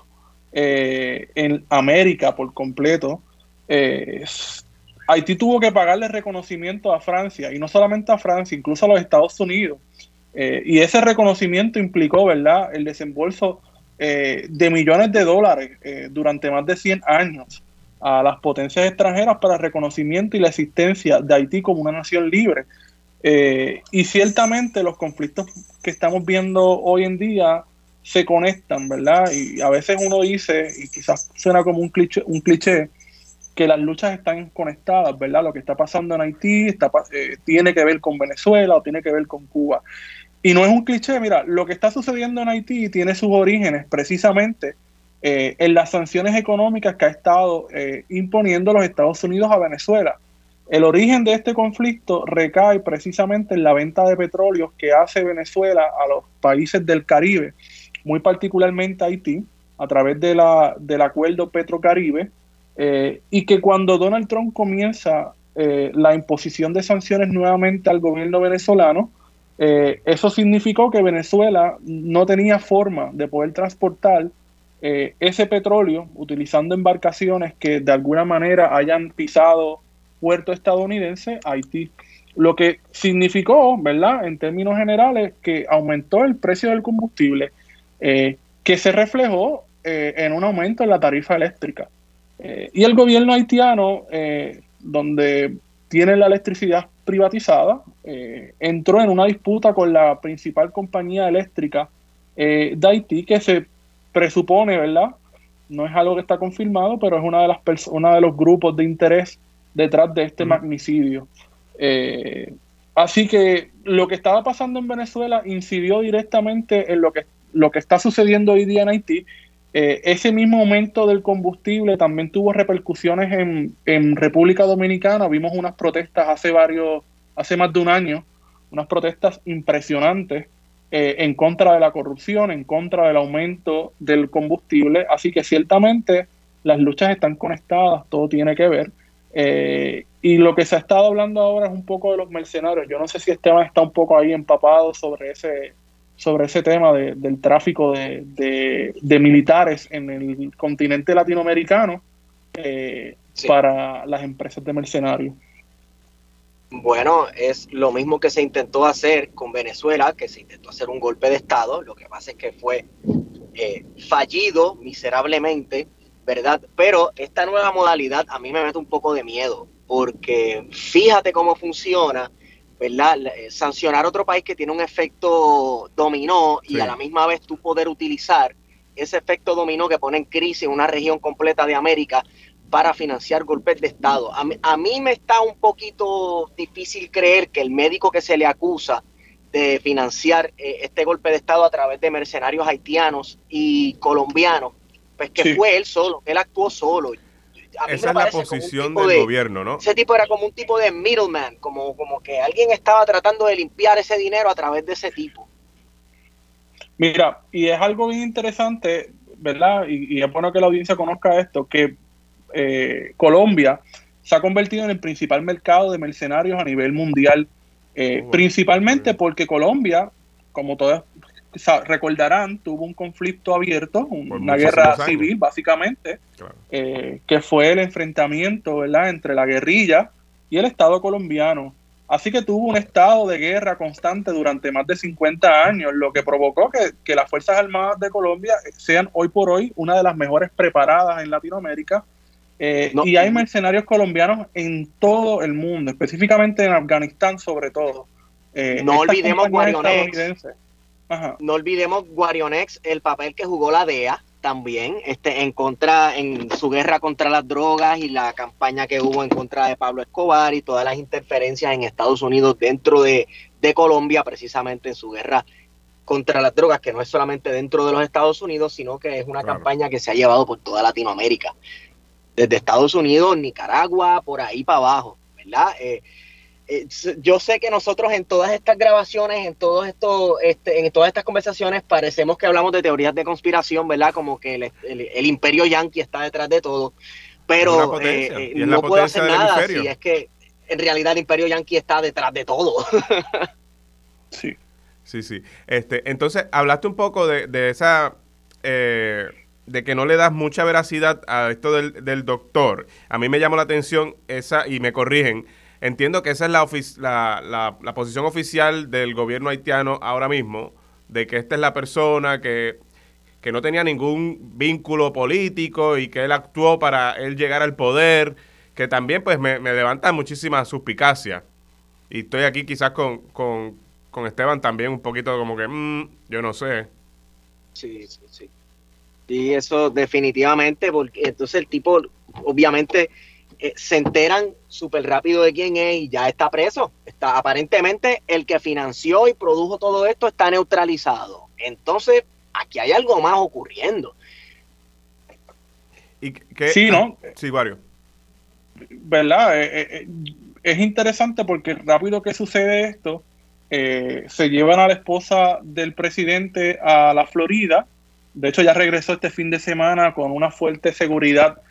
eh, en América por completo, eh, Haití tuvo que pagarle reconocimiento a Francia, y no solamente a Francia, incluso a los Estados Unidos. Eh, y ese reconocimiento implicó, ¿verdad?, el desembolso eh, de millones de dólares eh, durante más de cien años a las potencias extranjeras para el reconocimiento y la existencia de Haití como una nación libre. Eh, y ciertamente los conflictos que estamos viendo hoy en día se conectan, ¿verdad? Y a veces uno dice, y quizás suena como un cliché, un cliché, que las luchas están conectadas, ¿verdad? Lo que está pasando en Haití está, eh, tiene que ver con Venezuela o tiene que ver con Cuba. Y no es un cliché, mira, lo que está sucediendo en Haití tiene sus orígenes precisamente eh, en las sanciones económicas que ha estado eh, imponiendo los Estados Unidos a Venezuela. El origen de este conflicto recae precisamente en la venta de petróleo que hace Venezuela a los países del Caribe, muy particularmente Haití, a través de la, del acuerdo Petrocaribe, eh, y que cuando Donald Trump comienza eh, la imposición de sanciones nuevamente al gobierno venezolano, eh, eso significó que Venezuela no tenía forma de poder transportar eh, ese petróleo utilizando embarcaciones que de alguna manera hayan pisado puerto estadounidense a Haití, lo que significó, ¿verdad?, en términos generales, que aumentó el precio del combustible, eh, que se reflejó eh, en un aumento en la tarifa eléctrica. Eh, y el gobierno haitiano, eh, donde tiene la electricidad privatizada, eh, entró en una disputa con la principal compañía eléctrica eh, de Haití, que se presupone, ¿verdad?, no es algo que está confirmado, pero es una de las perso- una de los grupos de interés detrás de este uh-huh. magnicidio. Eh, así que lo que estaba pasando en Venezuela incidió directamente en lo que, lo que está sucediendo hoy día en Haití. Eh, ese mismo aumento del combustible también tuvo repercusiones en, en República Dominicana. Vimos unas protestas hace varios, hace más de un año, unas protestas impresionantes eh, en contra de la corrupción, en contra del aumento del combustible. Así que ciertamente las luchas están conectadas, todo tiene que ver. Eh, y lo que se ha estado hablando ahora es un poco de los mercenarios. Yo no sé si Esteban está un poco ahí empapado sobre ese sobre ese tema de, del tráfico de, de, de militares en el continente latinoamericano eh, sí. para las empresas de mercenarios. Bueno, es lo mismo que se intentó hacer con Venezuela, que se intentó hacer un golpe de Estado. Lo que pasa es que fue eh, fallido miserablemente, ¿verdad? Pero esta nueva modalidad a mí me mete un poco de miedo, porque fíjate cómo funciona, ¿verdad? Sancionar a otro país que tiene un efecto dominó y sí. a la misma vez tú poder utilizar ese efecto dominó que pone en crisis una región completa de América para financiar golpes de Estado. A mí, a mí me está un poquito difícil creer que el médico que se le acusa de financiar eh, este golpe de Estado a través de mercenarios haitianos y colombianos, pues que sí. fue él solo, él actuó solo. Esa es la posición del de, gobierno, ¿no? Ese tipo era como un tipo de middleman, como, como que alguien estaba tratando de limpiar ese dinero a través de ese tipo. Mira, y es algo bien interesante, ¿verdad? Y, y es bueno que la audiencia conozca esto, que eh, Colombia se ha convertido en el principal mercado de mercenarios a nivel mundial, eh, oh, principalmente porque Colombia, como todos recordarán, tuvo un conflicto abierto, una guerra civil básicamente, claro. eh, que fue el enfrentamiento, ¿verdad?, entre la guerrilla y el Estado colombiano. Así que tuvo un estado de guerra constante durante más de cincuenta años, lo que provocó que, que las Fuerzas Armadas de Colombia sean hoy por hoy una de las mejores preparadas en Latinoamérica. Eh, no, y hay mercenarios colombianos en todo el mundo, específicamente en Afganistán sobre todo. Eh, no olvidemos Guarionex. Ajá. No olvidemos Guarionex, el papel que jugó la D E A también, este, en contra, en su guerra contra las drogas y la campaña que hubo en contra de Pablo Escobar y todas las interferencias en Estados Unidos dentro de, de Colombia, precisamente en su guerra contra las drogas, que no es solamente dentro de los Estados Unidos, sino que es una claro. campaña que se ha llevado por toda Latinoamérica, desde Estados Unidos, Nicaragua, por ahí para abajo, ¿verdad? Eh, Yo sé que nosotros en todas estas grabaciones, en todos estos, este, en todas estas conversaciones, parecemos que hablamos de teorías de conspiración, ¿verdad? Como que el, el, el imperio yanqui está detrás de todo, pero eh, eh, no puedo hacer nada si es que en realidad el imperio yanqui está detrás de todo. Sí, sí, sí. Este, entonces, hablaste un poco de, de esa, eh, de que no le das mucha veracidad a esto del, del doctor. A mí me llamó la atención esa, y me corrigen, entiendo que esa es la, ofic- la, la, la posición oficial del gobierno haitiano ahora mismo, de que esta es la persona que, que no tenía ningún vínculo político y que él actuó para él llegar al poder, que también pues me, me levanta muchísima suspicacia. Y estoy aquí quizás con, con, con Esteban también un poquito como que, mmm, yo no sé. Sí, sí, sí. Y eso definitivamente, porque entonces el tipo, obviamente, eh, se enteran súper rápido de quién es y ya está preso. Está, aparentemente, el que financió y produjo todo esto está neutralizado. Entonces, aquí hay algo más ocurriendo. ¿Y qué? Sí, ¿no? Sí, Wario. ¿Verdad? Eh, eh, es interesante porque rápido que sucede esto, eh, se llevan a la esposa del presidente a la Florida. De hecho, ya regresó este fin de semana con una fuerte seguridad.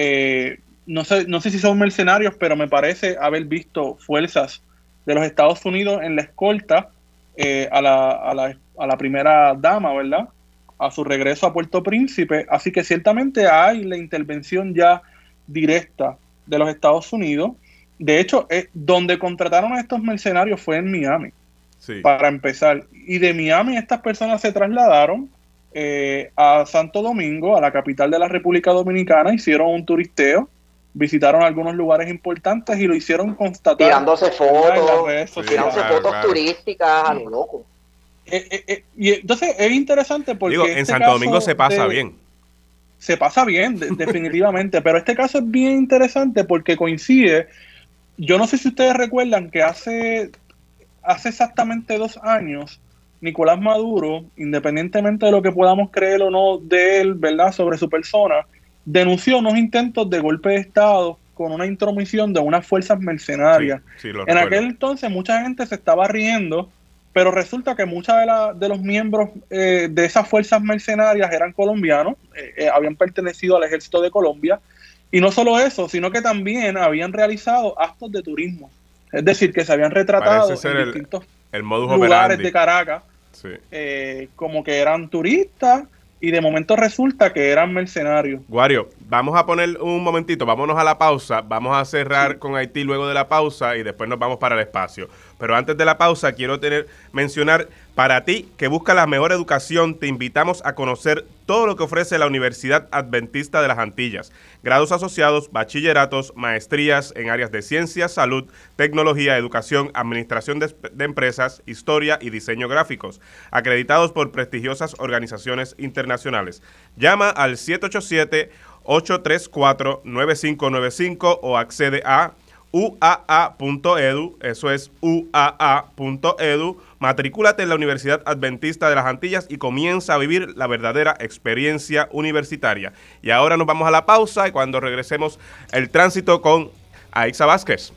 Eh, no sé, no sé si son mercenarios, pero me parece haber visto fuerzas de los Estados Unidos en la escolta eh, a, la, a, la, a la primera dama, ¿verdad? A su regreso a Puerto Príncipe. Así que ciertamente hay la intervención ya directa de los Estados Unidos. De hecho, eh, donde contrataron a estos mercenarios fue en Miami, sí, para empezar. Y de Miami estas personas se trasladaron eh, a Santo Domingo, a la capital de la República Dominicana, hicieron un turisteo, visitaron algunos lugares importantes y lo hicieron constatar. Tirándose fotos, sí, tirándose claro, fotos claro. turísticas a lo loco. Eh, eh, eh, y entonces es interesante porque Digo, este en Santo Domingo se pasa de, bien. Se pasa bien, de, definitivamente, pero este caso es bien interesante porque coincide. Yo no sé si ustedes recuerdan que hace, hace exactamente dos años, Nicolás Maduro, independientemente de lo que podamos creer o no de él, ¿verdad?, sobre su persona, denunció unos intentos de golpe de Estado con una intromisión de unas fuerzas mercenarias. Sí, sí, lo en recuerdo. aquel entonces mucha gente se estaba riendo, pero resulta que muchos de, la, de los miembros eh, de esas fuerzas mercenarias eran colombianos, eh, eh, habían pertenecido al ejército de Colombia. Y no solo eso, sino que también habían realizado actos de turismo. Es decir, que se habían retratado en el, distintos el modus lugares operandi de Caracas, sí, eh, como que eran turistas, y de momento resulta que eran mercenarios. Wario, vamos a poner un momentito, vámonos a la pausa, vamos a cerrar sí. con Haití luego de la pausa y después nos vamos para el espacio. Pero antes de la pausa quiero tener mencionar, para ti que busca la mejor educación, te invitamos a conocer todo lo que ofrece la Universidad Adventista de las Antillas. Grados asociados, bachilleratos, maestrías en áreas de ciencia, salud, tecnología, educación, administración de, de empresas, historia y diseño gráficos, acreditados por prestigiosas organizaciones internacionales. Llama al siete ocho siete, ocho tres cuatro, nueve cinco nueve cinco o accede a u a a punto edu, eso es u a a punto edu. Matricúlate en la Universidad Adventista de las Antillas y comienza a vivir la verdadera experiencia universitaria. Y ahora nos vamos a la pausa y cuando regresemos el tránsito con Aixa Vázquez.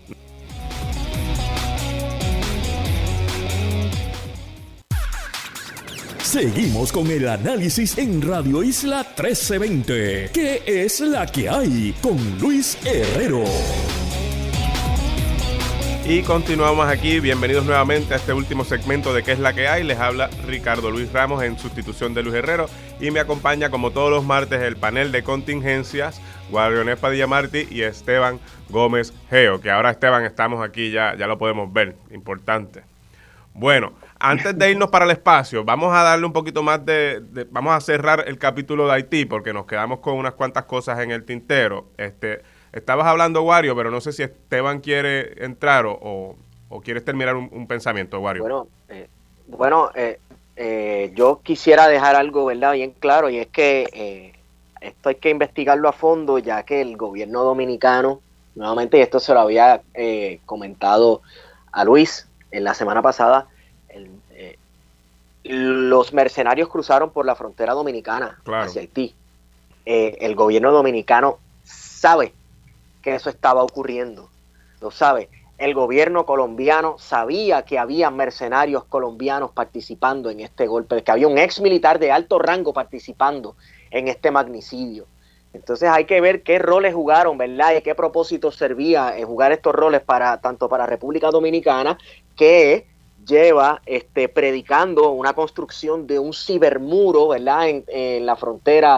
Seguimos con el análisis en Radio Isla trece veinte. ¿Qué es la que hay? Con Luis Herrero. Y continuamos aquí, bienvenidos nuevamente a este último segmento de ¿Qué es la que hay? Les habla Ricardo Luis Ramos en sustitución de Luis Herrero y me acompaña como todos los martes el panel de contingencias, Guarionés Padilla Martí y Esteban Gómez Geo, que ahora Esteban estamos aquí, ya, ya lo podemos ver, importante. Bueno, antes de irnos para el espacio, vamos a darle un poquito más de, de, vamos a cerrar el capítulo de Haití porque nos quedamos con unas cuantas cosas en el tintero. Este... Estabas hablando, Wario, pero no sé si Esteban quiere entrar o, o, o quieres terminar un, un pensamiento, Wario. Bueno, eh, bueno eh, eh, yo quisiera dejar algo, ¿verdad?, bien claro, y es que eh, esto hay que investigarlo a fondo, ya que el gobierno dominicano, nuevamente, y esto se lo había eh, comentado a Luis en la semana pasada, el, eh, los mercenarios cruzaron por la frontera dominicana, claro, hacia Haití. Eh, el gobierno dominicano sabe que eso estaba ocurriendo, lo sabe. El gobierno colombiano sabía que había mercenarios colombianos participando en este golpe, que había un ex militar de alto rango participando en este magnicidio. Entonces hay que ver qué roles jugaron, ¿verdad? Y qué propósito servía en jugar estos roles para tanto para República Dominicana, que lleva este predicando una construcción de un cibermuro, ¿verdad?, en, en la frontera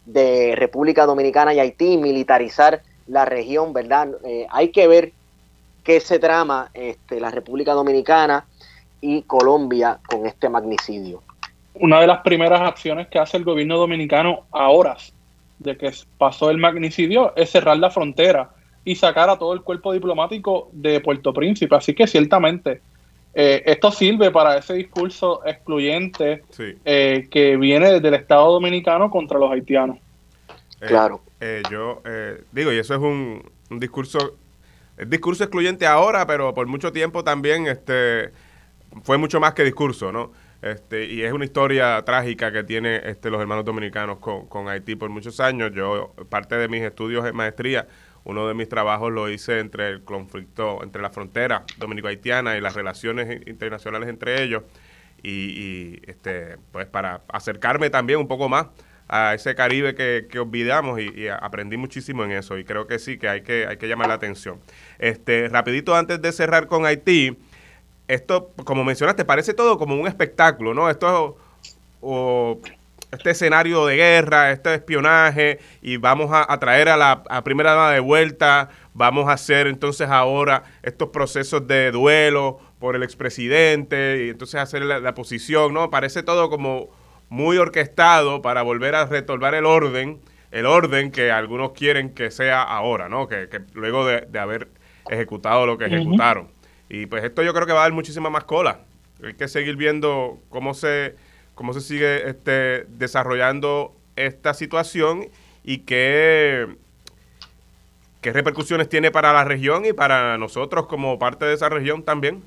de República Dominicana y Haití, militarizar la región, ¿verdad? Eh, hay que ver qué se trama este, la República Dominicana y Colombia con este magnicidio. Una de las primeras acciones que hace el gobierno dominicano a horas de que pasó el magnicidio es cerrar la frontera y sacar a todo el cuerpo diplomático de Puerto Príncipe. Así que ciertamente eh, esto sirve para ese discurso excluyente sí. eh, que viene desde el Estado dominicano contra los haitianos. Eh, claro. Eh, yo eh, digo, y eso es un, un discurso, el discurso excluyente ahora, pero por mucho tiempo también este fue mucho más que discurso, ¿no? Este, y es una historia trágica que tiene este, los hermanos dominicanos con, con Haití por muchos años. Yo, parte de mis estudios en maestría, uno de mis trabajos lo hice entre el conflicto, entre la frontera dominico-haitiana y las relaciones internacionales entre ellos, y, y este, pues para acercarme también un poco más a ese Caribe que, que olvidamos, y, y aprendí muchísimo en eso, y creo que sí, que hay que, hay que llamar la atención. Este, rapidito antes de cerrar con Haití, esto, como mencionaste, parece todo como un espectáculo, ¿no? Esto, o, este escenario de guerra, este espionaje, y vamos a, a traer a la a primera dama de vuelta, vamos a hacer entonces ahora estos procesos de duelo por el expresidente, y entonces hacer la, la posición, ¿no? Parece todo como muy orquestado para volver a retomar el orden, el orden que algunos quieren que sea ahora, ¿no? Que, que luego de, de haber ejecutado lo que ejecutaron. Uh-huh. Y pues esto yo creo que va a dar muchísima más cola. Hay que seguir viendo cómo se cómo se sigue este desarrollando esta situación y qué, qué repercusiones tiene para la región y para nosotros como parte de esa región también.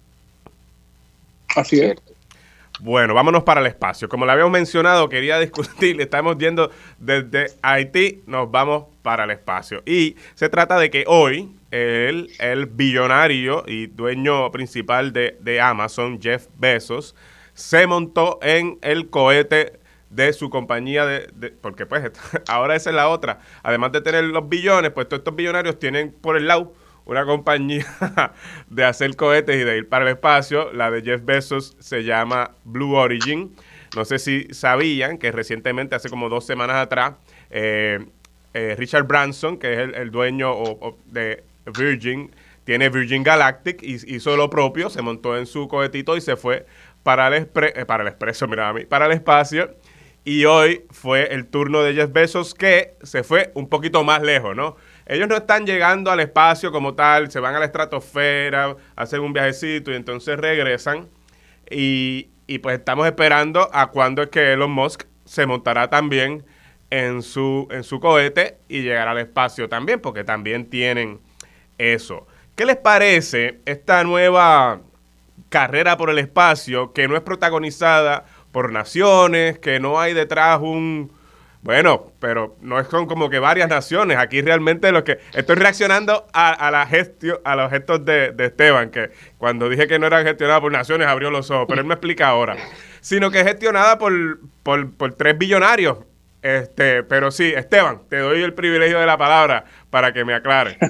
Así es. Bueno, vámonos para el espacio. Como le habíamos mencionado, quería discutir, le estamos yendo desde Haití, nos vamos para el espacio. Y se trata de que hoy el, el billonario y dueño principal de, de Amazon, Jeff Bezos, se montó en el cohete de su compañía, de, de porque pues ahora esa es la otra. Además de tener los billones, pues todos estos billonarios tienen por el lado una compañía de hacer cohetes y de ir para el espacio. La de Jeff Bezos se llama Blue Origin. No sé si sabían que recientemente, hace como dos semanas atrás, eh, eh, Richard Branson, que es el, el dueño o, o de Virgin, tiene Virgin Galactic, y hizo lo propio, se montó en su cohetito y se fue para el, expre- eh, para el expreso, mira a mí, para el espacio. Y hoy fue el turno de Jeff Bezos, que se fue un poquito más lejos, ¿no? Ellos no están llegando al espacio como tal, se van a la estratosfera, hacen un viajecito y entonces regresan. Y, y pues estamos esperando a cuándo es que Elon Musk se montará también en su, en su cohete y llegará al espacio también, porque también tienen eso. ¿Qué les parece esta nueva carrera por el espacio que no es protagonizada por naciones, que no hay detrás un... Bueno, pero no es con como que varias naciones. Aquí realmente lo que... Estoy reaccionando a, a, la gestio, a los gestos de, de Esteban, que cuando dije que no eran gestionadas por naciones abrió los ojos, pero él me explica ahora. Sino que es gestionada por, por, por tres billonarios. Este, pero sí, Esteban, te doy el privilegio de la palabra para que me aclare.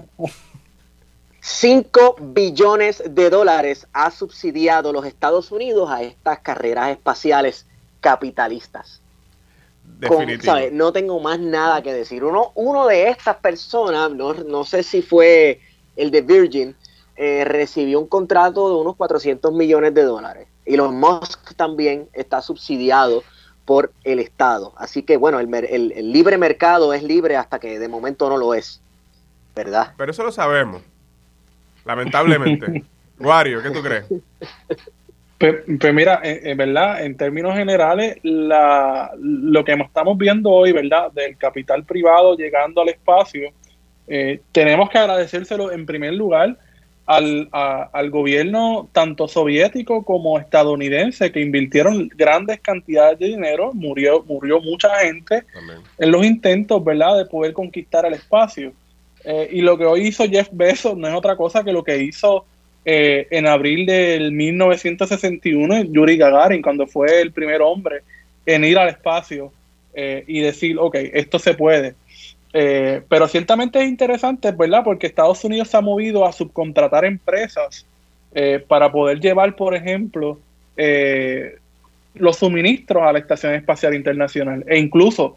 Cinco billones de dólares ha subsidiado los Estados Unidos a estas carreras espaciales capitalistas. Con, ¿sabe? No tengo más nada que decir. Uno, uno de estas personas, no, no sé si fue el de Virgin, eh, recibió un contrato de unos cuatrocientos millones de dólares. Y Elon Musk también está subsidiado por el Estado. Así que, bueno, el, el, el libre mercado es libre hasta que de momento no lo es, ¿verdad? Pero eso lo sabemos, lamentablemente. Wario, ¿qué tú crees? Pues, pues mira, en, en verdad, en términos generales, la, lo que estamos viendo hoy, ¿verdad?, del capital privado llegando al espacio, eh, tenemos que agradecérselo en primer lugar al, a, al gobierno tanto soviético como estadounidense, que invirtieron grandes cantidades de dinero, murió, murió mucha gente Amén. en los intentos, ¿verdad?, de poder conquistar el espacio. Eh, y lo que hoy hizo Jeff Bezos no es otra cosa que lo que hizo Eh, en abril del mil novecientos sesenta y uno, Yuri Gagarin, cuando fue el primer hombre en ir al espacio eh, y decir, ok, esto se puede. Eh, pero ciertamente es interesante, ¿verdad? Porque Estados Unidos se ha movido a subcontratar empresas eh, para poder llevar, por ejemplo, eh, los suministros a la Estación Espacial Internacional. E incluso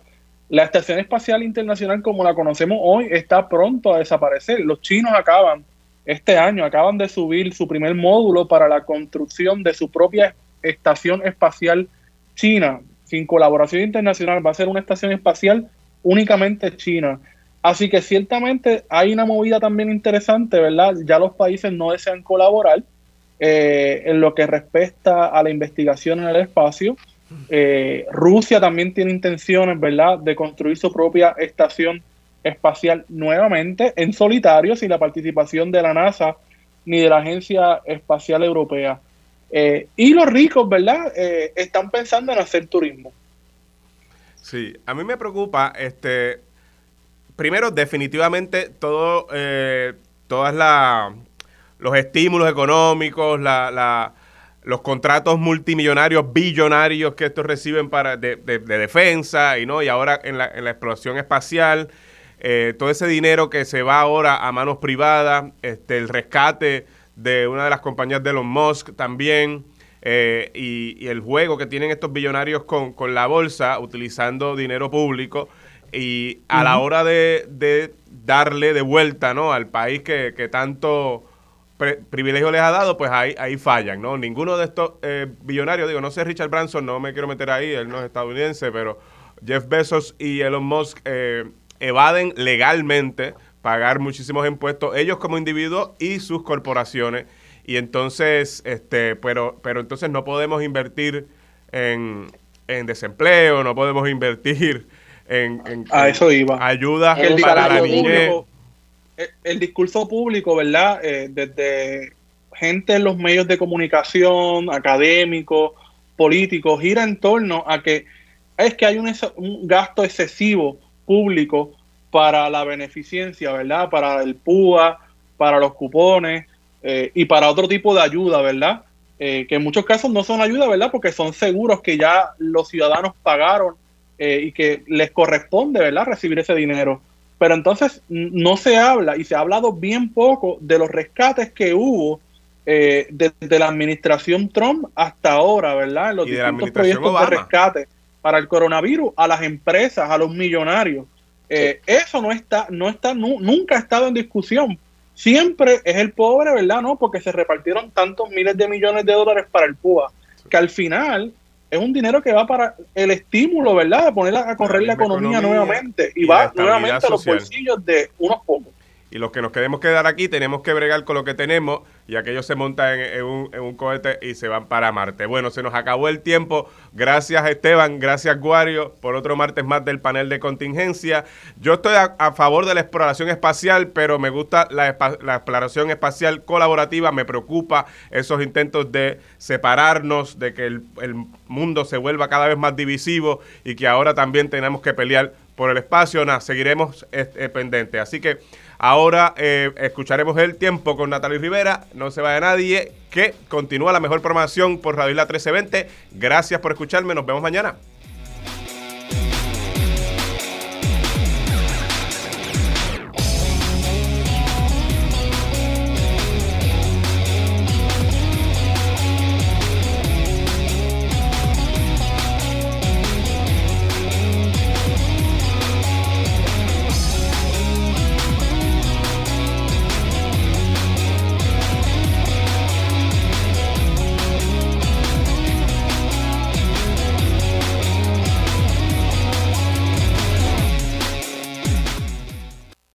La Estación Espacial Internacional, como la conocemos hoy, está pronto a desaparecer. Los chinos acaban, este año, acaban de subir su primer módulo para la construcción de su propia estación espacial china, sin colaboración internacional. Va a ser una estación espacial únicamente china. Así que ciertamente hay una movida también interesante, ¿verdad? Ya los países no desean colaborar eh, en lo que respecta a la investigación en el espacio. Eh, Rusia también tiene intenciones, ¿verdad?, de construir su propia estación espacial nuevamente en solitario, sin la participación de la NASA ni de la Agencia Espacial Europea. Eh, y los ricos, ¿verdad?, eh, están pensando en hacer turismo. Sí, a mí me preocupa, este, primero, definitivamente, todo, eh, todas la, los estímulos económicos, la, la los contratos multimillonarios, billonarios que estos reciben para de, de, de defensa y no y ahora en la, en la exploración espacial, eh, todo ese dinero que se va ahora a manos privadas, este, el rescate de una de las compañías de Elon Musk también, eh, y, y el juego que tienen estos billonarios con, con la bolsa, utilizando dinero público, y a uh-huh. la hora de, de darle de vuelta, ¿no?, al país que, que tanto privilegio les ha dado, pues ahí, ahí fallan, ¿no? Ninguno de estos eh, billonarios, digo, no sé, Richard Branson, no me quiero meter ahí, él no es estadounidense, pero Jeff Bezos y Elon Musk eh, evaden legalmente pagar muchísimos impuestos, ellos como individuos y sus corporaciones, y entonces, este, pero, pero entonces no podemos invertir en, en desempleo, no podemos invertir en, en, a eso iba. ayudas para la niñez. El discurso público, ¿verdad? Eh, desde gente en los medios de comunicación, académicos, políticos, gira en torno a que es que hay un, un gasto excesivo público para la beneficencia, ¿verdad? Para el P U A, para los cupones eh, y para otro tipo de ayuda, ¿verdad? Eh, que en muchos casos no son ayuda, ¿verdad? Porque son seguros que ya los ciudadanos pagaron eh, y que les corresponde, ¿verdad?, recibir ese dinero. Pero entonces no se habla, y se ha hablado bien poco, de los rescates que hubo eh, desde la administración Trump hasta ahora, ¿verdad? En los distintos proyectos Obama. de rescate para el coronavirus, a las empresas, a los millonarios. Eh, sí. Eso no está, no está, nu, nunca ha estado en discusión. Siempre es el pobre, ¿verdad? No, porque se repartieron tantos miles de millones de dólares para el P U A, que al final es un dinero que va para el estímulo, ¿verdad?, de poner a correr la economía, economía nuevamente y, y va nuevamente social. a los bolsillos de unos pocos. Y los que nos queremos quedar aquí tenemos que bregar con lo que tenemos, y aquellos se montan en, en, un, en un cohete y se van para Marte. Bueno, se nos acabó el tiempo. Gracias, Esteban. Gracias, Guario, por otro martes más del panel de contingencia. Yo estoy a, a favor de la exploración espacial, pero me gusta la, la exploración espacial colaborativa. Me preocupa esos intentos de separarnos, de que el, el mundo se vuelva cada vez más divisivo y que ahora también tenemos que pelear por el espacio. Nada, seguiremos eh, pendientes. Así que ahora eh, escucharemos El Tiempo con Natalie Rivera. No se vaya nadie, que continúa la mejor programación por Radio Isla trece veinte. Gracias por escucharme. Nos vemos mañana.